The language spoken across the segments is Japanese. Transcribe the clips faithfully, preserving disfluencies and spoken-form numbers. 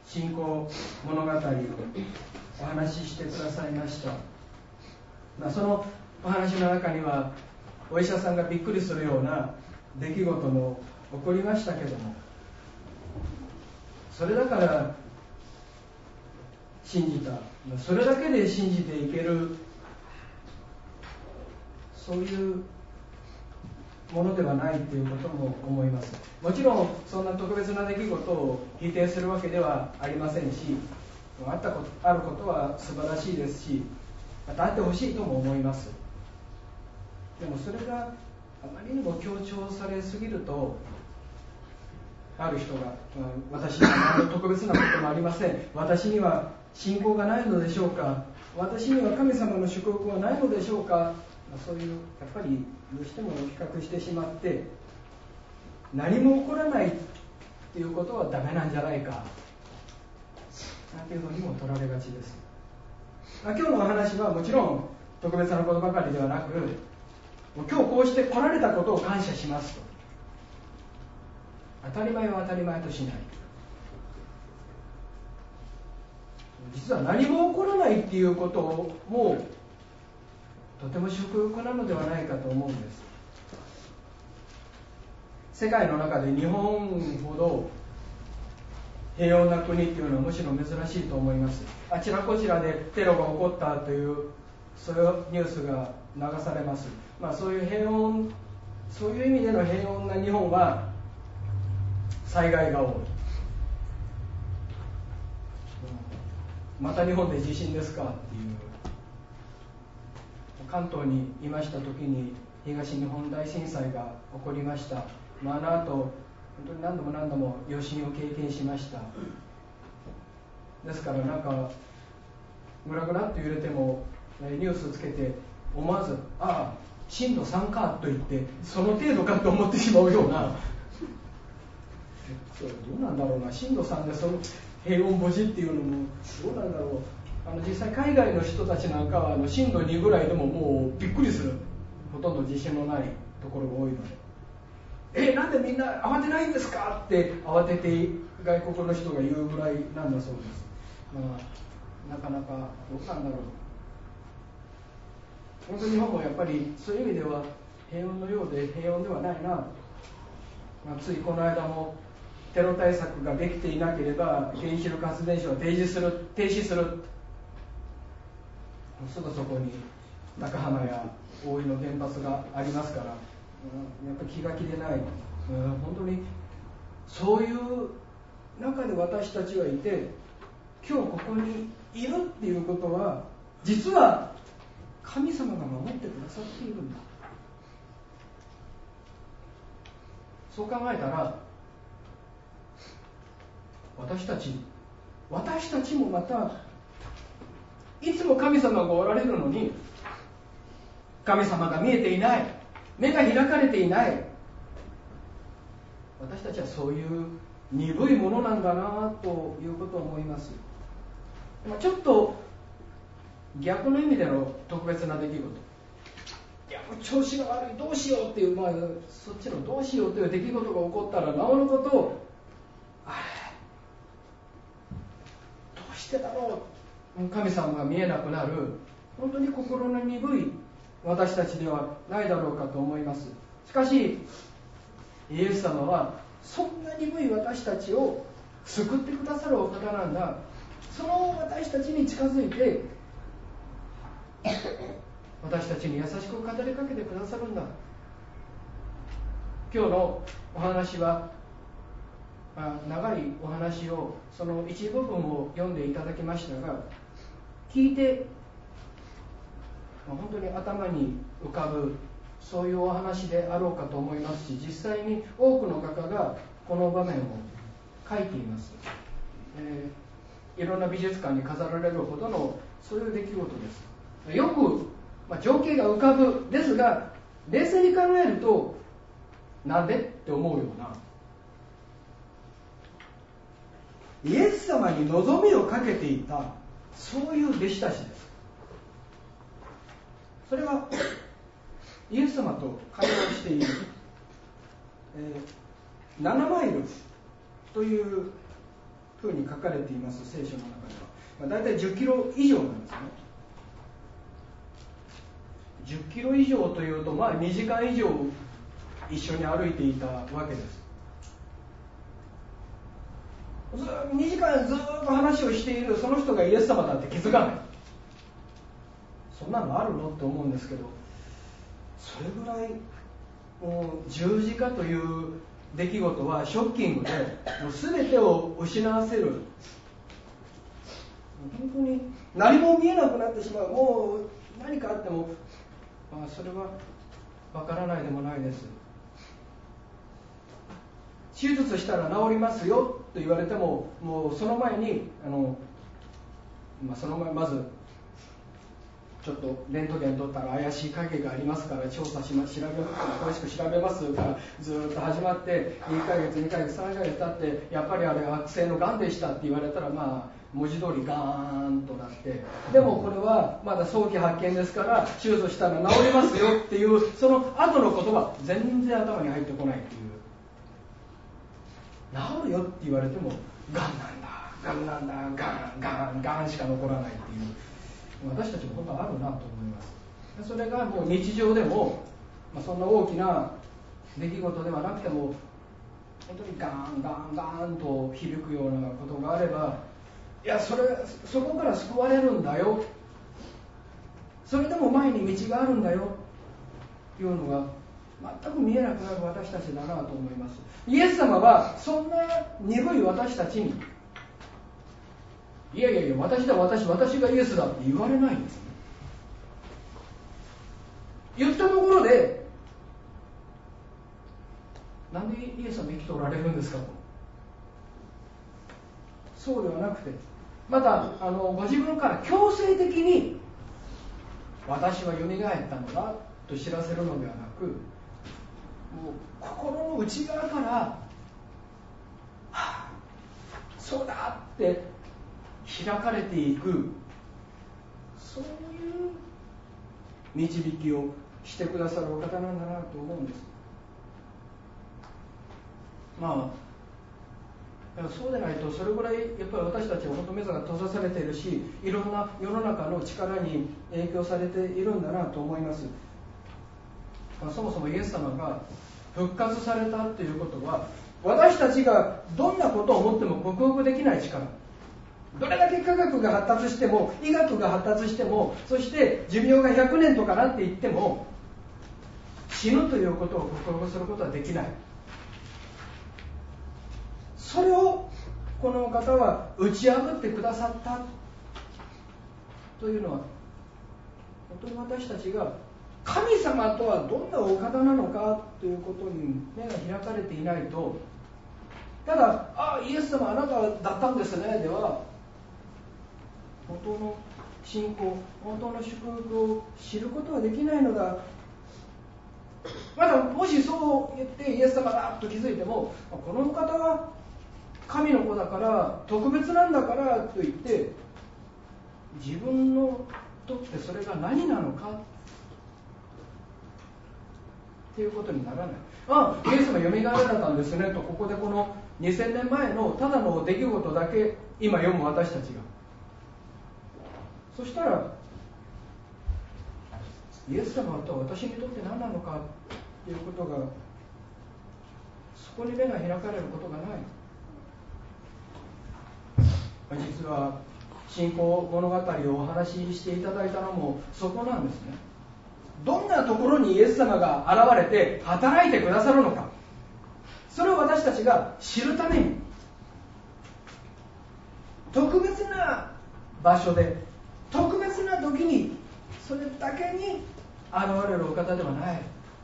信仰物語をお話ししてくださいました。まあ、そのお話の中にはお医者さんがびっくりするような出来事も起こりましたけども、それだから信じた、それだけで信じていける、そういうものではないということも思います。もちろんそんな特別な出来事を否定するわけではありませんし、あったこと、あることは素晴らしいですし、またあってほしいとも思います。でもそれがあまりにも強調されすぎると、ある人が、私には何の特別なこともありません、私には信仰がないのでしょうか、私には神様の祝福はないのでしょうか、そういうやっぱりどうしても比較してしまって、何も起こらないっていうことはダメなんじゃないかなんていうのにも取られがちです。今日のお話はもちろん特別なことばかりではなく、今日こうして来られたことを感謝しますと、当たり前は当たり前としない、実は何も起こらないっていうこともとても祝福なのではないかと思うんです。世界の中で日本ほど平穏な国っていうのはむしろ珍しいと思います。あちらこちらでテロが起こったというそういうニュースが流されます。まあ、そういう平穏、そういう意味での平穏な日本は災害が多い。また日本で地震ですかっていう。関東にいました時に東日本大震災が起こりました。まあ、あの後本当に何度も何度も余震を経験しました。ですからなんかグラグラっと揺れてもニュースつけて思わずああ震度さんかと言ってその程度かと思ってしまうようなどうなんだろうな、震度さんでその平穏無事っていうのもどうなんだろう。あの実際海外の人たちなんかはあの震度にぐらいでももうびっくりする、ほとんど地震のないところが多いので、えなんでみんな慌てないんですかって慌てて外国の人が言うぐらいなんだそうです。まあ、なかなかどうなんだろう。本当に日本もやっぱりそういう意味では平穏のようで平穏ではないな、まあ、ついこの間もテロ対策ができていなければ原子力発電所は停止する停止するすぐそこに中浜や大井の原発がありますから、やっぱり気が気でない、本当にそういう中で私たちはいて、今日ここにいるっていうことは実は神様が守ってくださっているんだ。そう考えたら私たち私たちもまたいつも神様がおられるのに神様が見えていない、目が開かれていない、私たちはそういう鈍いものなんだなということを思います。ちょっと逆の意味での特別な出来事、いやもう調子が悪いどうしようっていう、まあ、そっちのどうしようという出来事が起こったらなおのことをあれどうしてだろう、神様が見えなくなる、本当に心の鈍い私たちではないだろうかと思います。しかしイエス様はそんな鈍い私たちを救ってくださるお方なんだ。その私たちに近づいて私たちに優しく語りかけてくださるんだ。今日のお話は長いお話をその一部分を読んでいただきましたが、聞いて本当に頭に浮かぶそういうお話であろうかと思いますし、実際に多くの画家がこの場面を描いています、えー、いろんな美術館に飾られるほどのそういう出来事です。よく、まあ、情景が浮かぶですが、冷静に考えるとなんでって思うような、イエス様に望みをかけていたそういう弟子たちです。それはイエス様と会話をしている、えー、ななマイルというふうに書かれています。聖書の中では、まあ、大体じゅっキロ以上なんですね。じゅっキロ以上というと、まあ、にじかん以上一緒に歩いていたわけです。にじかんずっと話をしているその人がイエス様だって気づかない。そんなのあるのって思うんですけど、それぐらいもう十字架という出来事はショッキングで、もう全てを失わせる、本当に何も見えなくなってしまう。もう何かあっても、まあ、それはわからないでもないです。手術したら治りますよと言われても、もうその前にあの、まあ、その前まずちょっとレントゲン取ったら怪しい影がありますから調査します、調べ詳しく調べますからずっと始まってにかげつにかげつさんかげつ経って、やっぱりあれは悪性のがんでしたって言われたら、まあ文字通りガーンとなって、でもこれはまだ早期発見ですから手術したら治りますよっていう、その後の言葉全然頭に入ってこないっていう。治るよって言われてもがんなんだがんなんだがんがんがんしか残らないっていう、私たちも本当はあるなと思います。それがもう日常でも、まあ、そんな大きな出来事ではなくても、本当にガンガンガンと響くようなことがあれば、いや、それそこから救われるんだよ、それでも前に道があるんだよというのが全く見えなくなる私たちだなと思います。イエス様はそんな鈍い私たちに、いやいやいや、私だ私私がイエスだって言われないんですね。言ったところで、なんでイエス様生きておられるんですかと。そうではなくて、またあのご自分から強制的に私はよみがえったのだと知らせるのではなく、もう心の内側から、はあ、そうだって開かれていく、そういう導きをしてくださるお方なんだなと思うんです。まあそうでないと、それぐらいやっぱり私たちは本当目が閉ざされているし、いろんな世の中の力に影響されているんだなと思います。まあ、そもそもイエス様が復活されたということは、私たちがどんなことを思っても克服できない力、どれだけ科学が発達しても医学が発達しても、そして寿命がひゃくねんとかなって言っても、死ぬということを克服することはできない。それをこの方は打ち破ってくださったというのは、本当に私たちが神様とはどんなお方なのかということに目が開かれていないと、ただあイエス様あなただったんですねでは、本当の信仰、本当の祝福を知ることはできないのだ。まだもしそう言ってイエス様だと気づいても、この方は神の子だから特別なんだからと言って、自分のとってそれが何なのかっていうことにならない。あイエス様よみがえられたんですねと、ここでこのにせんねんまえのただの出来事だけ今読む私たちが、そしたらイエス様とは私にとって何なのかということが、そこに目が開かれることがない。実は信仰物語をお話ししていただいたのもそこなんですね。どんなところにイエス様が現れて働いてくださるのか、それを私たちが知るために、特別な場所で特別な時にそれだけに現れるお方ではない。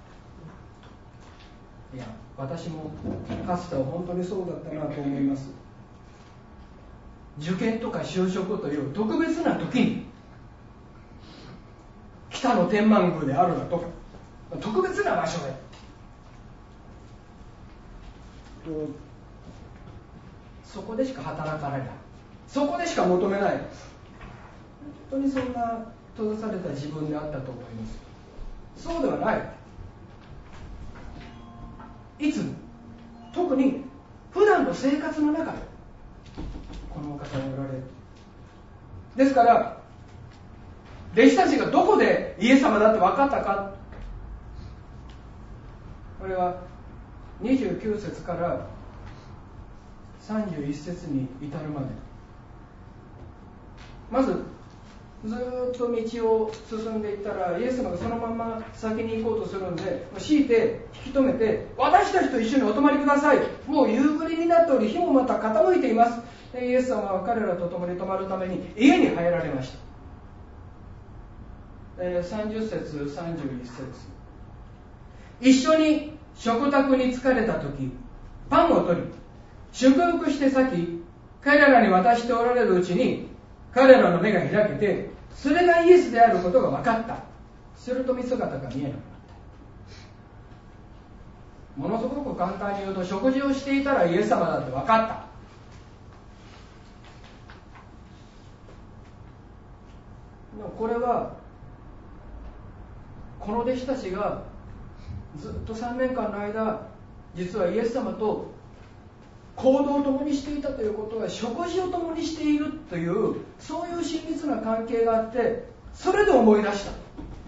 いや、私もかつては本当にそうだったなと思います。受験とか就職という特別な時に、北の天満宮であるだとか特別な場所で、そこでしか働かれない、そこでしか求めない、本当にそんな閉ざされた自分であったと思います。そうではない。いつも、特に普段の生活の中で、 方がおられる。ですから弟子たちがどこでイエス様だって分かったか、これはにじゅうきゅう節からさんじゅういち節に至るまで、まずずっと道を進んでいったらイエス様がそのまま先に行こうとするんで、強いて引き止めて、私たちと一緒にお泊まりください、もう夕暮れになっており日もまた傾いています。でイエス様は彼らと共に泊まるために家に入られました。でさんじゅっ節さんじゅういち節、一緒に食卓に疲れた時パンを取り祝福して裂き彼らに渡しておられるうちに彼らの目が開けて、それがイエスであることが分かった。すると見姿が見えなくなった。ものすごく簡単に言うと、食事をしていたらイエス様だって分かった。これはこの弟子たちがずっとさんねんかんの間、実はイエス様と行動を共にしていたということは、食事を共にしているという、そういう親密な関係があって、それで思い出した。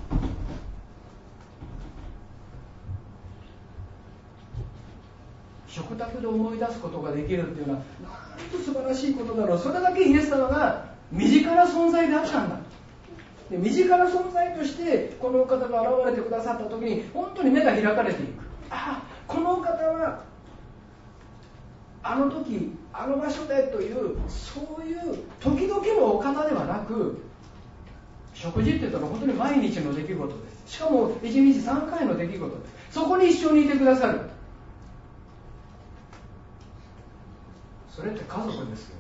食卓で思い出すことができるっていうのはなんと素晴らしいことだろう。それだけイエス様が身近な存在であったんだ。で身近な存在としてこの方が現れてくださった時に、本当に目が開かれていく。ああ、この方はあの時あの場所でという、そういう時々のお方ではなく、食事って言ったら本当に毎日の出来事です。しかもいちにちさんかいの出来事です。そこに一緒にいてくださる。それって家族ですよ。